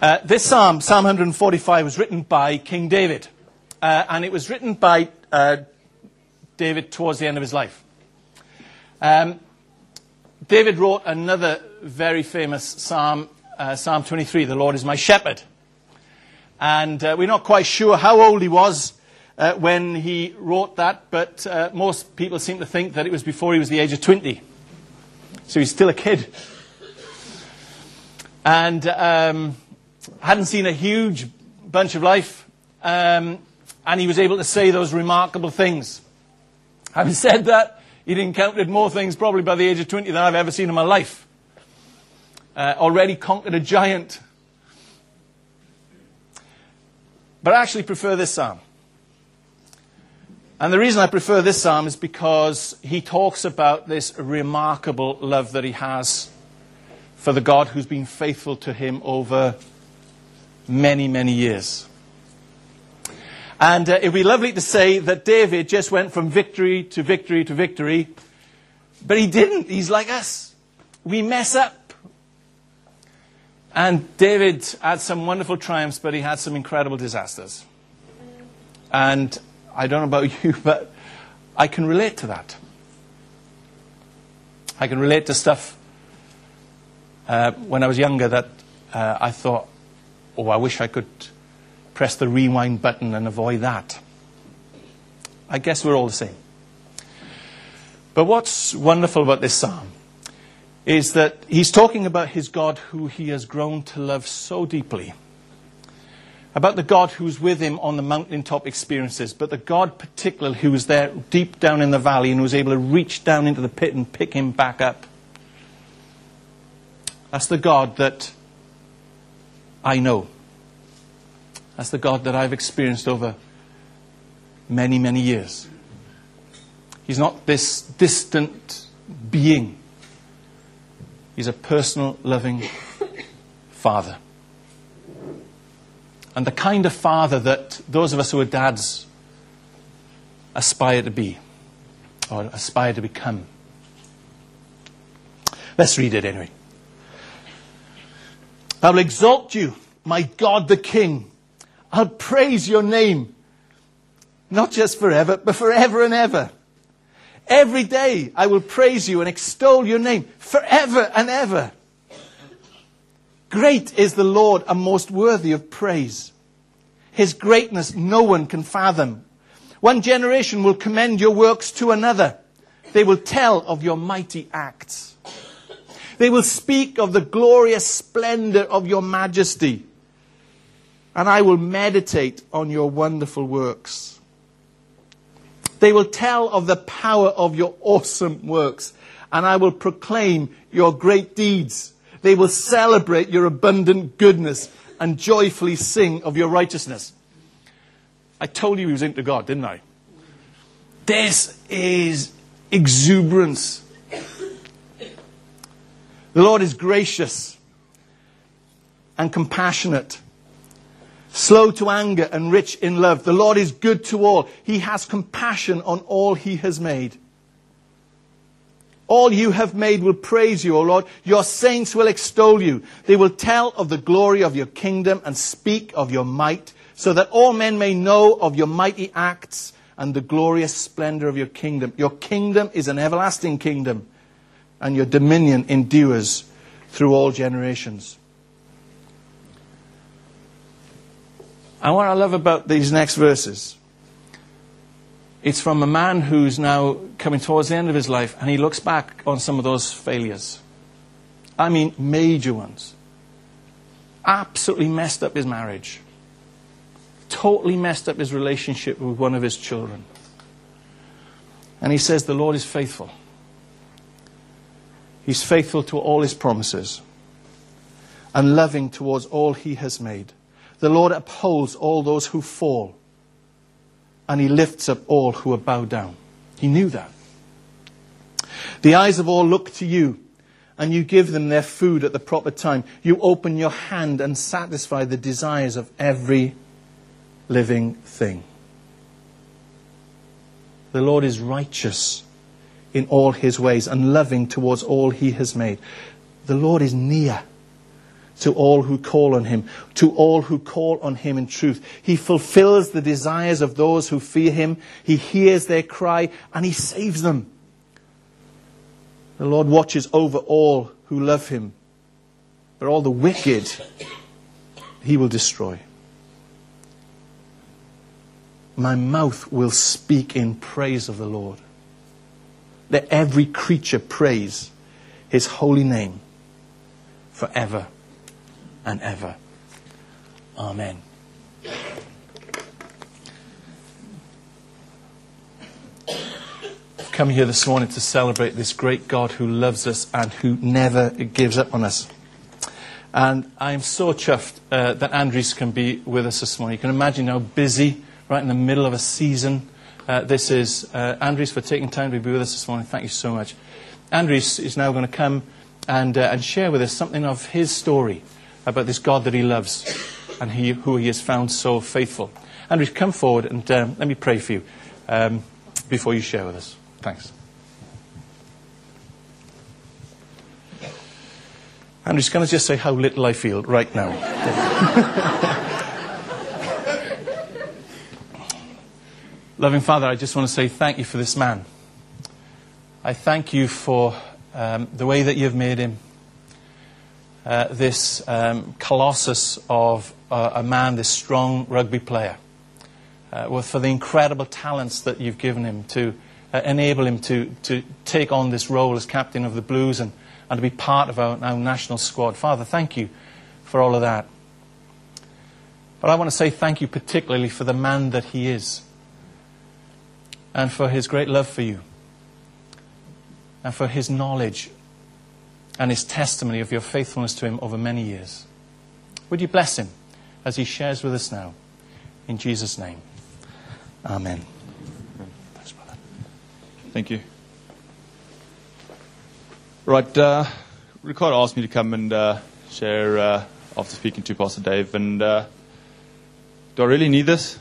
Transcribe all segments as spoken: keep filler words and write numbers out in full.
Uh, this psalm, Psalm one forty-five, was written by King David. Uh, and it was written by uh, David towards the end of his life. Um, David wrote another very famous psalm, uh, Psalm twenty-three, "The Lord is my shepherd." And uh, we're not quite sure how old he was uh, when he wrote that, but uh, most people seem to think that it was before he was the age of twenty. So he's still a kid. And um, hadn't seen a huge bunch of life, um, and he was able to say those remarkable things. Having said that, he'd encountered more things probably by the age of twenty than I've ever seen in my life. Uh, already conquered a giant. But I actually prefer this psalm. And the reason I prefer this psalm is because he talks about this remarkable love that he has for the God who's been faithful to him over many, many years. And uh, it would be lovely to say that David just went from victory to victory to victory, but he didn't. He's like us. We mess up. And David had some wonderful triumphs, but he had some incredible disasters. And I don't know about you, but I can relate to that. I can relate to stuff uh, when I was younger that uh, I thought, oh, I wish I could press the rewind button and avoid that. I guess we're all the same. But what's wonderful about this psalm is that he's talking about his God who he has grown to love so deeply. About the God who's with him on the mountaintop experiences, but the God particularly who was there deep down in the valley and was able to reach down into the pit and pick him back up. That's the God that I know. That's the God that I've experienced over many, many years. He's not this distant being. He's a personal, loving Father. And the kind of father that those of us who are dads aspire to be, or aspire to become. Let's read it anyway. "I will exalt you, my God the King. I'll praise your name, not just forever, but forever and ever. Every day I will praise you and extol your name forever and ever. Great is the Lord and most worthy of praise. His greatness no one can fathom. One generation will commend your works to another. They will tell of your mighty acts. They will speak of the glorious splendor of your majesty. And I will meditate on your wonderful works. They will tell of the power of your awesome works. And I will proclaim your great deeds. They will celebrate your abundant goodness and joyfully sing of your righteousness." I told you he was into God, didn't I? This is exuberance. The Lord is gracious and compassionate, slow to anger and rich in love. The Lord is good to all. He has compassion on all he has made. All you have made will praise you, O Lord. Your saints will extol you. They will tell of the glory of your kingdom and speak of your might, so that all men may know of your mighty acts and the glorious splendor of your kingdom. Your kingdom is an everlasting kingdom, and your dominion endures through all generations. And what I love about these next verses, it's from a man who's now coming towards the end of his life, and he looks back on some of those failures. I mean, major ones. Absolutely messed up his marriage. Totally messed up his relationship with one of his children. And he says, the Lord is faithful. He's faithful to all his promises and loving towards all he has made. The Lord upholds all those who fall, and he lifts up all who are bowed down. He knew that. The eyes of all look to you, and you give them their food at the proper time. You open your hand and satisfy the desires of every living thing. The Lord is righteous in all his ways and loving towards all he has made. The Lord is near to all who call on him, to all who call on him in truth. He fulfills the desires of those who fear him. He hears their cry and he saves them. The Lord watches over all who love him, but all the wicked he will destroy. My mouth will speak in praise of the Lord. Let every creature praise his holy name forever and ever. Amen. I've come here this morning to celebrate this great God who loves us and who never gives up on us. And I am so chuffed uh, that Andries can be with us this morning. You can imagine how busy, right in the middle of a season, uh, this is. Uh, Andries, for taking time to be with us this morning. Thank you so much. Andries is now going to come and, uh, and share with us something of his story about this God that he loves and he, who he has found so faithful. Andries, come forward and um, let me pray for you um, before you share with us. Thanks. Andries, can I just say how little I feel right now? Loving Father, I just want to say thank you for this man. I thank you for um, the way that you've made him. Uh, this um, colossus of uh, a man, this strong rugby player. Uh, well, for the incredible talents that you've given him to uh, enable him to, to take on this role as captain of the Blues and, and to be part of our, our national squad. Father, thank you for all of that. But I want to say thank you particularly for the man that he is and for his great love for you and for his knowledge and his testimony of your faithfulness to him over many years. Would you bless him as he shares with us now? In Jesus' name. Amen. Thanks, brother. Thank you. Right, uh, Ricardo asked me to come and uh, share uh, after speaking to Pastor Dave. And uh, do I really need this?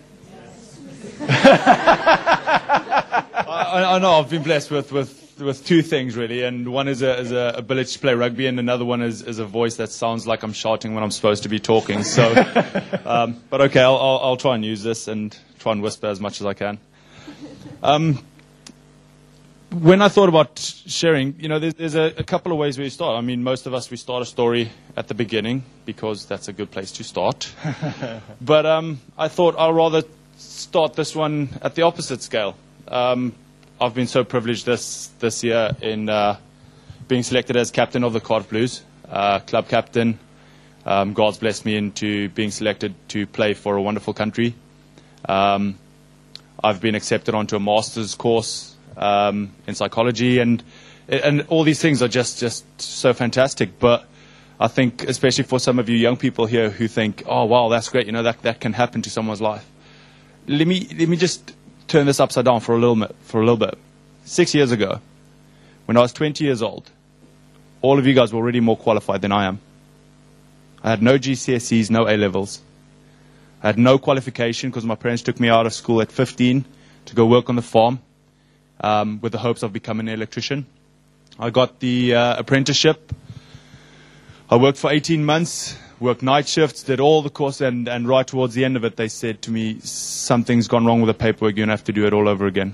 I, I know I've been blessed with, with, with two things, really. And one is a, is a ability to play rugby, and another one is, is a voice that sounds like I'm shouting when I'm supposed to be talking. So, um, but okay, I'll, I'll, I'll try and use this and try and whisper as much as I can. Um, when I thought about sharing, you know, there's, there's a, a couple of ways where you start. I mean, most of us, we start a story at the beginning because that's a good place to start. But um, I thought I'll rather start this one at the opposite scale. Um, I've been so privileged this this year in uh, being selected as captain of the Cardiff Blues, uh, club captain. Um, God's blessed me into being selected to play for a wonderful country. Um, I've been accepted onto a master's course um, in psychology, and and all these things are just, just so fantastic. But I think, especially for some of you young people here who think, oh, wow, that's great, you know, that, that can happen to someone's life. Let me let me just turn this upside down for a little bit. For a little bit. Six years ago, when I was twenty years old, all of you guys were already more qualified than I am. I had no G C S Es, no A levels. I had no qualification because my parents took me out of school at fifteen to go work on the farm um, with the hopes of becoming an electrician. I got the uh, apprenticeship. I worked for eighteen months. Worked night shifts, did all the course, and, and right towards the end of it, they said to me, something's gone wrong with the paperwork, you're going to have to do it all over again.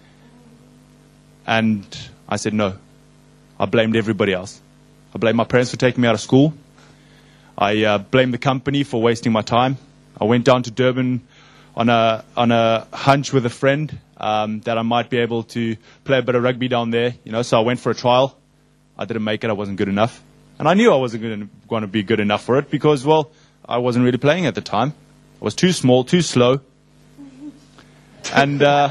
And I said no. I blamed everybody else. I blamed my parents for taking me out of school. I uh, blamed the company for wasting my time. I went down to Durban on a on a hunch with a friend um, that I might be able to play a bit of rugby down there. You know, so I went for a trial. I didn't make it. I wasn't good enough. And I knew I wasn't going, going to be good enough for it because, well, I wasn't really playing at the time. I was too small, too slow. And uh,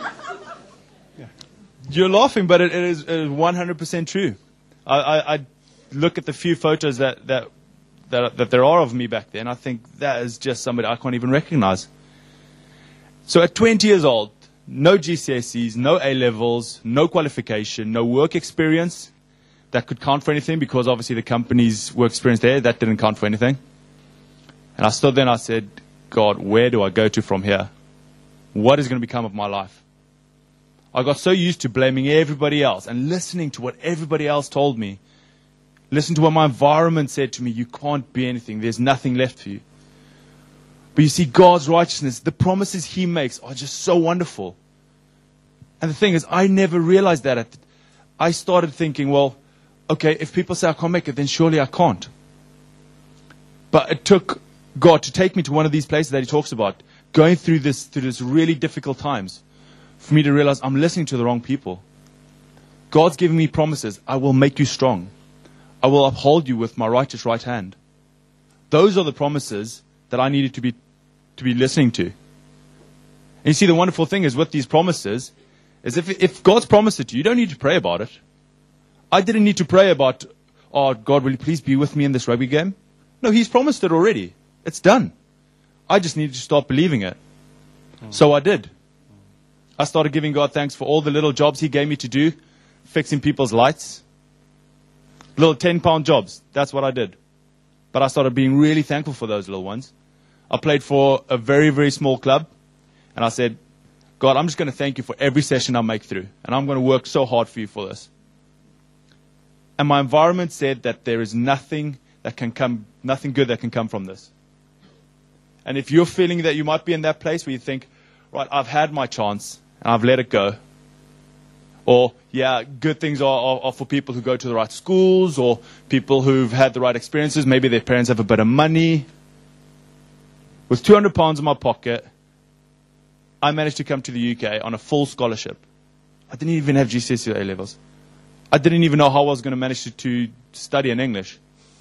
you're laughing, but it, it, is, it is one hundred percent true. I, I, I look at the few photos that, that, that, that there are of me back then. I think that is just somebody I can't even recognize. So at twenty years old, no G C S Es, no A levels, no qualification, no work experience. That could count for anything because obviously the company's work experience there, that didn't count for anything. And I stood there and I said, God, where do I go to from here? What is going to become of my life? I got so used to blaming everybody else and listening to what everybody else told me. Listen to what my environment said to me. You can't be anything. There's nothing left for you. But you see, God's righteousness, the promises He makes are just so wonderful. And the thing is, I never realized that. At the, I started thinking, well, okay, if people say I can't make it, then surely I can't. But it took God to take me to one of these places that He talks about, going through this, through this really difficult times, for me to realize I'm listening to the wrong people. God's giving me promises. I will make you strong. I will uphold you with my righteous right hand. Those are the promises that I needed to be to be listening to. And you see, the wonderful thing is with these promises, is if if God's promised it to you, you don't need to pray about it. I didn't need to pray about, oh, God, will you please be with me in this rugby game? No, He's promised it already. It's done. I just needed to start believing it. Mm. So I did. I started giving God thanks for all the little jobs He gave me to do, fixing people's lights. Little ten-pound jobs. That's what I did. But I started being really thankful for those little ones. I played for a very, very small club. And I said, God, I'm just going to thank you for every session I make through. And I'm going to work so hard for you for this. And my environment said that there is nothing that can come, nothing good that can come from this. And if you're feeling that you might be in that place where you think, right, I've had my chance and I've let it go. Or, yeah, good things are, are, are for people who go to the right schools or people who've had the right experiences. Maybe their parents have a bit of money. With two hundred pounds in my pocket, I managed to come to the U K on a full scholarship. I didn't even have G C S E or A levels. I didn't even know how I was going to manage to, to study in English.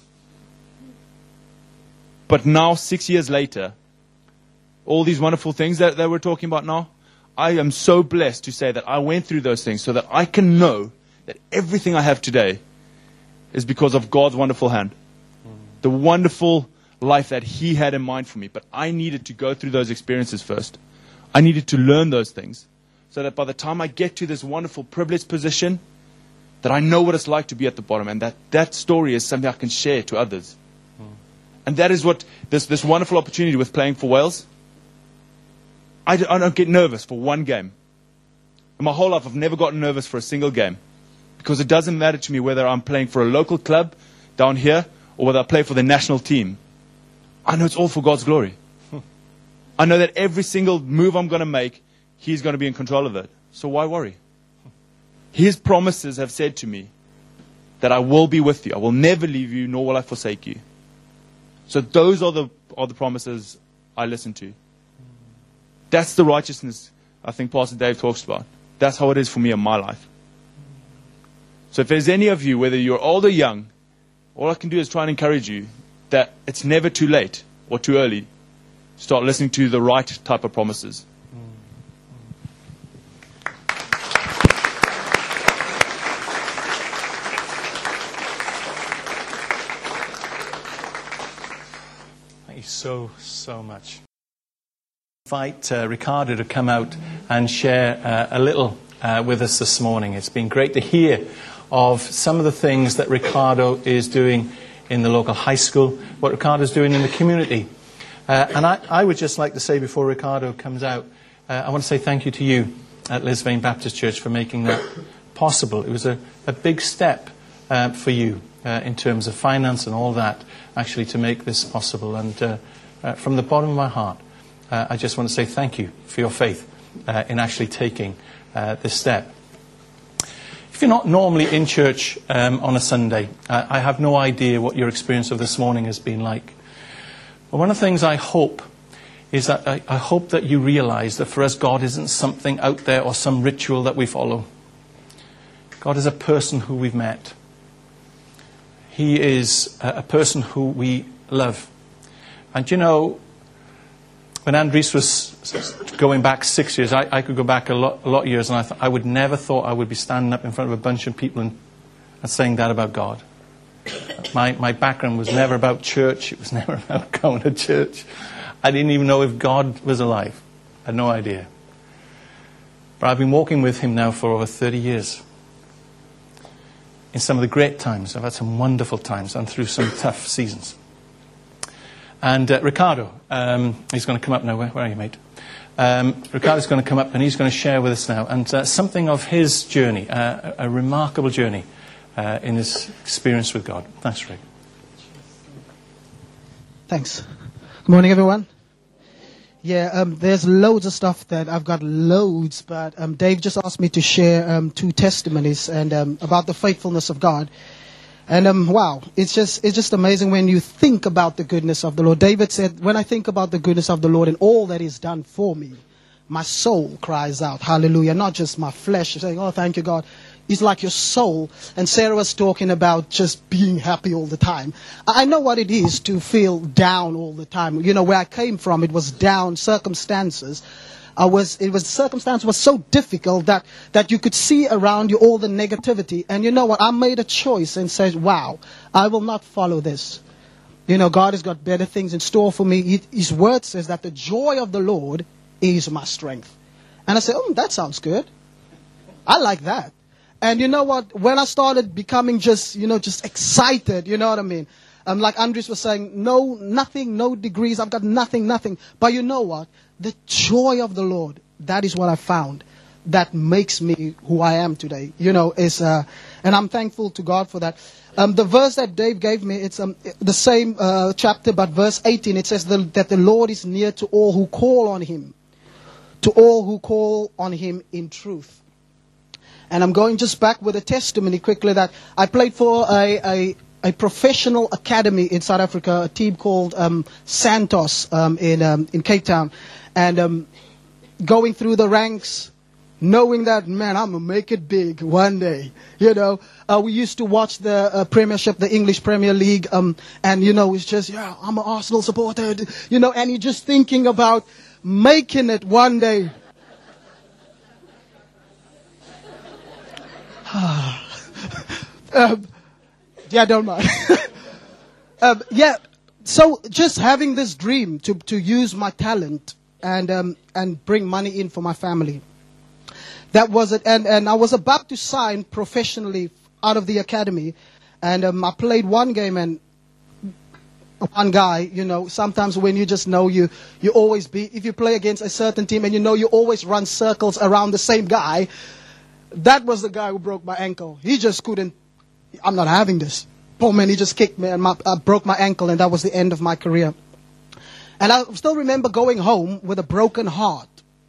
But now, six years later, all these wonderful things that, that we're talking about now, I am so blessed to say that I went through those things so that I can know that everything I have today is because of God's wonderful hand. Mm. The wonderful life that He had in mind for me. But I needed to go through those experiences first. I needed to learn those things so that by the time I get to this wonderful privileged position, that I know what it's like to be at the bottom, and that that story is something I can share to others. Mm. And that is what this, this wonderful opportunity with playing for Wales, I don't, I don't get nervous for one game. In my whole life, I've never gotten nervous for a single game. Because it doesn't matter to me whether I'm playing for a local club down here or whether I play for the national team. I know it's all for God's glory. I know that every single move I'm going to make, He's going to be in control of it. So why worry? His promises have said to me that I will be with you. I will never leave you, nor will I forsake you. So those are the, are the promises I listen to. That's the righteousness I think Pastor Dave talks about. That's how it is for me in my life. So if there's any of you, whether you're old or young, all I can do is try and encourage you that it's never too late or too early. Start listening to the right type of promises. Thank you so, so much. Invite uh, Ricardo to come out and share uh, a little uh, with us this morning. It's been great to hear of some of the things that Ricardo is doing in the local high school, what Ricardo is doing in the community. Uh, and I, I would just like to say before Ricardo comes out, uh, I want to say thank you to you at Lisvane Baptist Church for making that possible. It was a, a big step uh, for you uh, in terms of finance and all that, actually, to make this possible. And uh, uh, from the bottom of my heart, uh, I just want to say thank you for your faith uh, in actually taking uh, this step. If you're not normally in church um, on a Sunday, uh, I have no idea what your experience of this morning has been like. But one of the things I hope is that I, I hope that you realize that for us, God isn't something out there or some ritual that we follow. God is a person who we've met. He is a, a person who we love. And you know, when Andres was going back six years, I, I could go back a lot, a lot of years, and I, th- I would never thought I would be standing up in front of a bunch of people and, and saying that about God. My, my background was never about church. It was never about going to church. I didn't even know if God was alive. I had no idea. But I've been walking with Him now for over thirty years. In some of the great times, I've had some wonderful times and through some tough seasons. And uh, Ricardo, um, he's going to come up now. Where, where are you, mate? Um, Ricardo's going to come up and he's going to share with us now. And uh, something of his journey, uh, a, a remarkable journey uh, in his experience with God. Thanks, Rick. Thanks. Good morning, everyone. Yeah, um, there's loads of stuff that I've got loads, but um, Dave just asked me to share um, two testimonies and um, about the faithfulness of God. And um, wow, it's just it's just amazing when you think about the goodness of the Lord. David said, when I think about the goodness of the Lord and all that He's done for me, my soul cries out, hallelujah. Not just my flesh saying, oh, thank you, God. It's like your soul. And Sarah was talking about just being happy all the time. I know what it is to feel down all the time. You know, where I came from, it was down circumstances. I was, it was, circumstance was so difficult that, that you could see around you all the negativity. And you know what? I made a choice and said, wow, I will not follow this. You know, God has got better things in store for me. He, his word says that the joy of the Lord is my strength. And I said, oh, that sounds good. I like that. And you know what? When I started becoming just, you know, just excited, you know what I mean? Um, like Andres was saying, no, nothing, no degrees. I've got nothing, nothing. But you know what? The joy of the Lord, that is what I found that makes me who I am today. You know, is, uh, and I'm thankful to God for that. Um, the verse that Dave gave me, it's um, the same uh, chapter, but verse eighteen, it says the, that the Lord is near to all who call on Him, to all who call on Him in truth. And I'm going just back with a testimony quickly that I played for a, a, a professional academy in South Africa, a team called um, Santos um, in, um, in Cape Town. And um, going through the ranks, knowing that, man, I'm going to make it big one day. You know, uh, we used to watch the uh, Premiership, the English Premier League. Um, and, you know, it's just, yeah, I'm an Arsenal supporter. You know, and you're just thinking about making it one day. um, yeah, don't mind. um, yeah, so just having this dream to, to use my talent and um, and bring money in for my family. That was it. And, and I was about to sign professionally out of the academy. And um, I played one game and one guy, you know, sometimes when you just know you, you always be, if you play against a certain team and you know you always run circles around the same guy, that was the guy who broke my ankle. He just couldn't, I'm not having this. Poor man, he just kicked me and my, I broke my ankle, and that was the end of my career. And I still remember going home with a broken heart,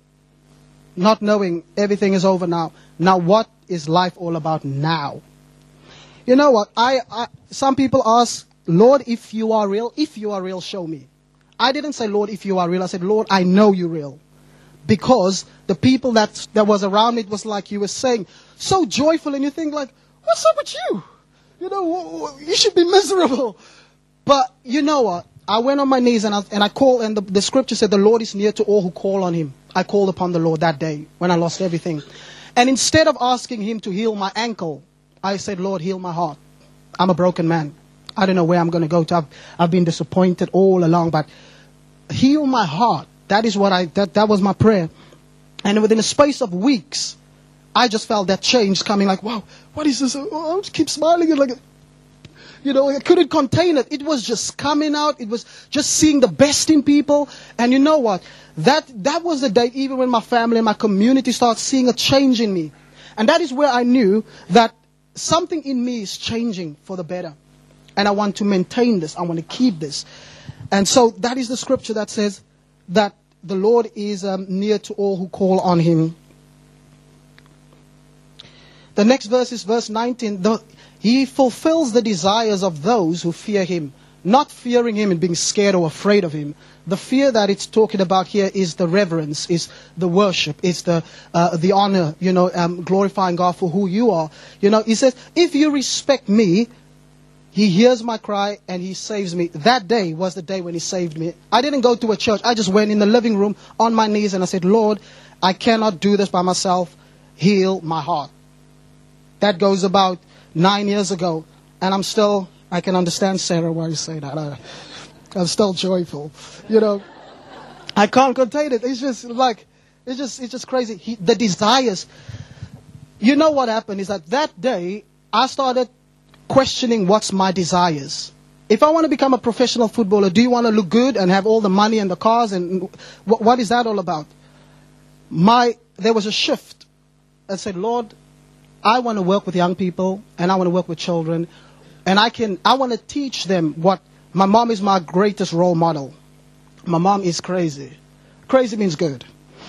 not knowing everything is over now. Now what is life all about now? You know what? I, I some people ask, Lord, if you are real, if you are real, show me. I didn't say, Lord, if you are real. I said, Lord, I know you're real. Because the people that that was around it was like you were saying, so joyful, and you think like, what's up with you? You know, you should be miserable. But you know what? I went on my knees and I, and I called, and the, the scripture said the Lord is near to all who call on Him. I called upon the Lord that day when I lost everything. And instead of asking Him to heal my ankle, I said, Lord, heal my heart. I'm a broken man. I don't know where I'm going to go to. I've, I've been disappointed all along, but heal my heart. That is what I, that, that was my prayer. And within a space of weeks, I just felt that change coming like, wow, what is this? Oh, I just keep smiling. And like, you know, I couldn't contain it. It was just coming out. It was just seeing the best in people. And you know what? That, that was the day, even when my family and my community started seeing a change in me. And that is where I knew that something in me is changing for the better. And I want to maintain this. I want to keep this. And so that is the scripture that says that the Lord is um, near to all who call on Him. The next verse is verse nineteen. The, he fulfills the desires of those who fear Him. Not fearing Him and being scared or afraid of Him. The fear that it's talking about here is the reverence, is the worship, is the uh, the honor, you know, um, glorifying God for who you are. You know, He says, if you respect me, He hears my cry and He saves me. That day was the day when He saved me. I didn't go to a church. I just went in the living room on my knees and I said, Lord, I cannot do this by myself. Heal my heart. That goes about nine years ago. And I'm still, I can understand, Sarah, why you say that. I, I'm still joyful. You know, I can't contain it. It's just like, it's just, it's just crazy. He, the desires. You know what happened is that that day I started questioning what's my desires. If I want to become a professional footballer, do you want to look good and have all the money and the cars? And what, what is that all about? My, there was a shift. I said, Lord, I want to work with young people, and I want to work with children, and I can, I want to teach them what, my mom is my greatest role model. My mom is crazy. Crazy means good.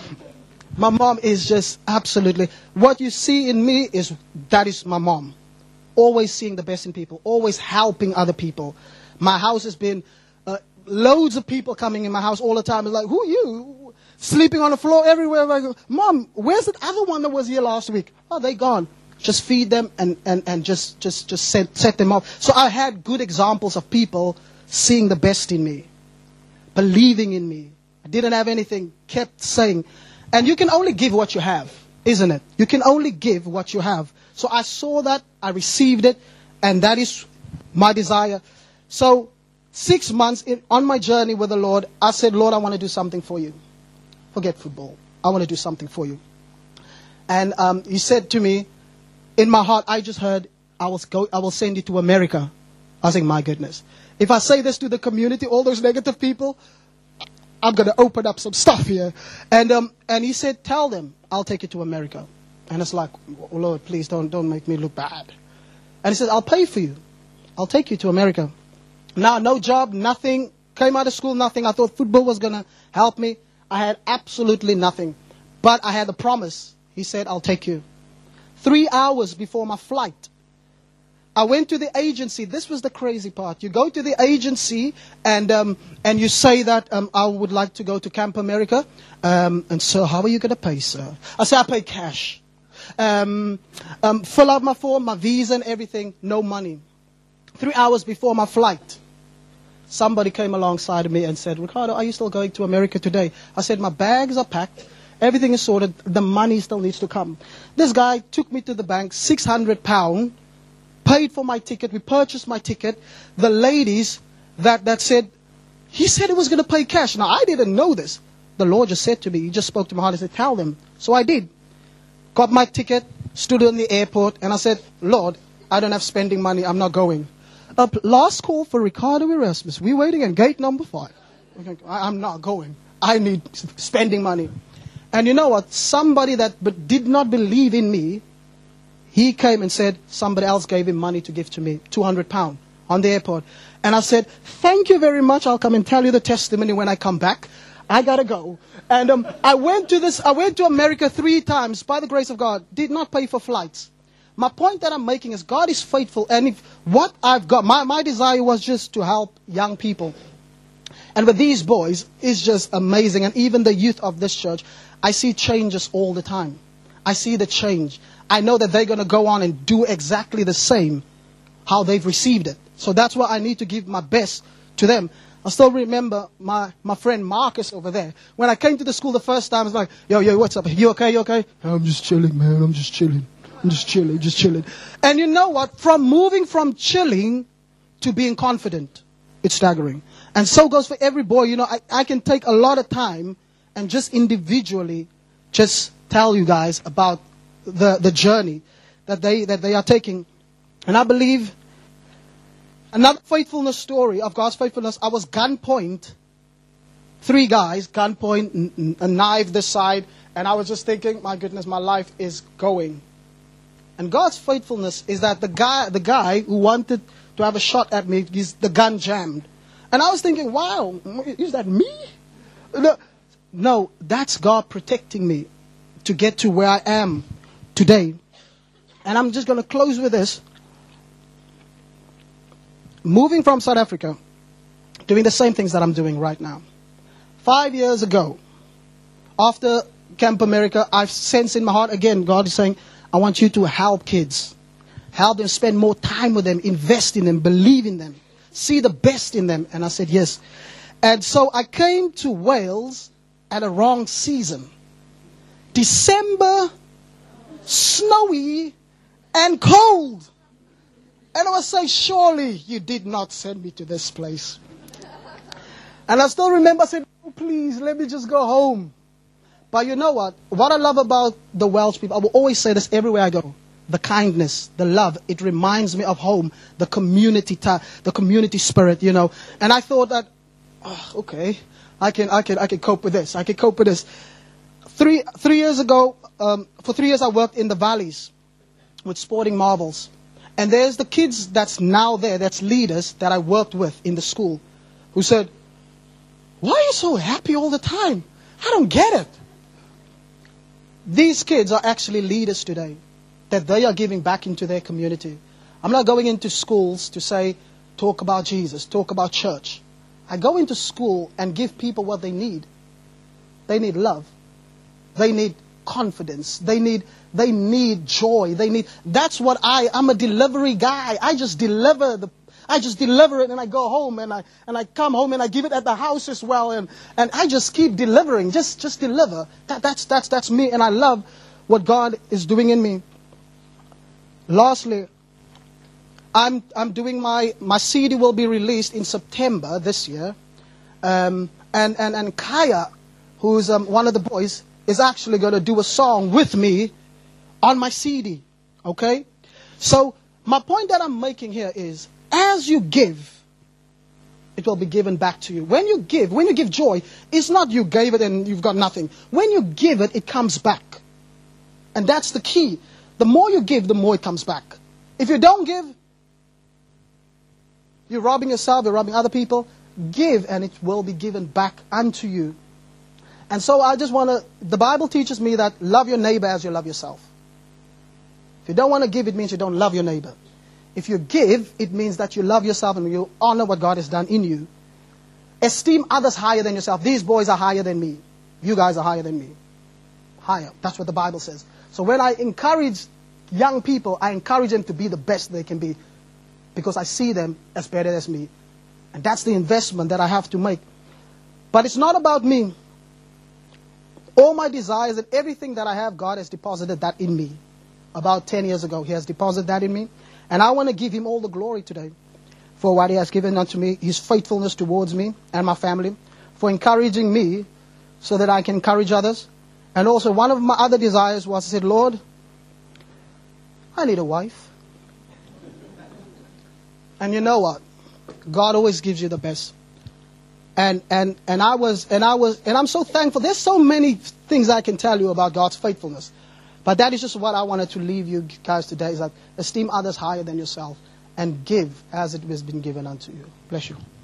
My mom is just absolutely, what you see in me is, that is my mom. Always seeing the best in people, always helping other people. My house has been, uh, loads of people coming in my house all the time. It's like, who are you? Sleeping on the floor everywhere. I go, Mom, where's the other one that was here last week? Oh, they gone. Just feed them and, and, and just, just, just set, set them up. So I had good examples of people seeing the best in me, believing in me. I didn't have anything, kept saying. And you can only give what you have, isn't it? You can only give what you have. So I saw that, I received it, and that is my desire. So six months in, on my journey with the Lord, I said, Lord, I want to do something for you. Forget football. I want to do something for you. And um, he said to me, in my heart, I just heard, I will, go, I will send you to America. I was like, my goodness. If I say this to the community, all those negative people, I'm going to open up some stuff here. And um, and he said, tell them, I'll take you to America. And it's like, oh, Lord, please don't, don't make me look bad. And he said, I'll pay for you. I'll take you to America. Now, no job, nothing. Came out of school, nothing. I thought football was going to help me. I had absolutely nothing. But I had a promise. He said, I'll take you. Three hours before my flight, I went to the agency. This was the crazy part. You go to the agency and um, and you say that um, I would like to go to Camp America. Um, and so how are you going to pay, sir? I said, I pay cash. Um, um, fill out my form, my visa and everything. No money. Three hours before my flight, somebody came alongside of me and said, Ricardo, are you still going to America today? I said, my bags are packed. Everything is sorted. The money still needs to come. This guy took me to the bank, six hundred pounds, paid for my ticket. We purchased my ticket. The ladies that, that said, he said he was going to pay cash. Now, I didn't know this. The Lord just said to me, he just spoke to my heart and said, tell them. So I did. Got my ticket, stood in the airport, and I said, Lord, I don't have spending money. I'm not going. Up, last call for Ricardo Erasmus. We're waiting at gate number five. I'm not going. I need spending money. And you know what? Somebody that but did not believe in me, he came and said somebody else gave him money to give to me, two hundred pounds on the airport. And I said, thank you very much. I'll come and tell you the testimony when I come back. I got to go. And um, I went to this. I went to America three times by the grace of God. Did not pay for flights. My point that I'm making is God is faithful. And if what I've got, my, my desire was just to help young people. And with these boys, it's just amazing. And even the youth of this church, I see changes all the time. I see the change. I know that they're going to go on and do exactly the same how they've received it. So that's why I need to give my best to them. I still remember my, my friend Marcus over there. When I came to the school the first time, I was like, yo, yo, what's up? You okay? You okay? I'm just chilling, man. I'm just chilling. I'm just chilling, just chilling. And you know what? From moving from chilling to being confident, it's staggering. And so goes for every boy. You know, I, I can take a lot of time and just individually just tell you guys about the, the journey that they, that they are taking. And I believe another faithfulness story of God's faithfulness, I was gunpoint, three guys, gunpoint, n- a knife this side, and I was just thinking, my goodness, my life is going. And God's faithfulness is that the guy, the guy who wanted to have a shot at me, is the gun jammed. And I was thinking, wow, is that me? No, no, that's God protecting me to get to where I am today. And I'm just going to close with this. Moving from South Africa, doing the same things that I'm doing right now. Five years ago, after Camp America, I've sensed in my heart again, God is saying, I want you to help kids. Help them, spend more time with them, invest in them, believe in them, see the best in them. And I said, yes. And so I came to Wales at a wrong season. December, snowy and cold. And I was saying, surely you did not send me to this place. And I still remember, I said, oh, please, let me just go home. But you know what? What I love about the Welsh people, I will always say this everywhere I go. The kindness, the love, it reminds me of home, the community, ta- the community spirit, you know. And I thought that, oh, okay, I can, I can, I can cope with this. I can cope with this. Three, three years ago, um, for three years I worked in the valleys. with Sporting Marvels. And there's the kids that's now there, that's leaders that I worked with in the school, who said, why are you so happy all the time? I don't get it. These kids are actually leaders today, that they are giving back into their community. I'm not going into schools to say, talk about Jesus, talk about church. I go into school and give people what they need. They need love. They need confidence. They need they need joy. They need that's what I I'm a delivery guy. I just deliver the I just deliver it and I go home and I and I come home and I give it at the house as well and, and I just keep delivering. Just just deliver. That that's that's that's me, and I love what God is doing in me. Lastly, I'm I'm doing my my C D will be released in September this year. Um and, and, and Kaya, who's um, one of the boys, is actually going to do a song with me on my C D. Okay? So, my point that I'm making here is, as you give, it will be given back to you. When you give, when you give joy, it's not you gave it and you've got nothing. When you give it, it comes back. And that's the key. The more you give, the more it comes back. If you don't give, you're robbing yourself, you're robbing other people. Give and it will be given back unto you. And so I just want to, the Bible teaches me that love your neighbor as you love yourself. If you don't want to give, it means you don't love your neighbor. If you give, it means that you love yourself and you honor what God has done in you. Esteem others higher than yourself. These boys are higher than me. You guys are higher than me. Higher. That's what the Bible says. So when I encourage young people, I encourage them to be the best they can be, because I see them as better as me. And that's the investment that I have to make. But it's not about me. All my desires and everything that I have, God has deposited that in me. About ten years ago, He has deposited that in me. And I want to give Him all the glory today for what He has given unto me, His faithfulness towards me and my family, for encouraging me so that I can encourage others. And also one of my other desires was, I said, Lord, I need a wife. And you know what? God always gives you the best. And and and I was and I was and I'm so thankful. There's so many things I can tell you about God's faithfulness. But that is just what I wanted to leave you guys today, is that esteem others higher than yourself and give as it has been given unto you. Bless you.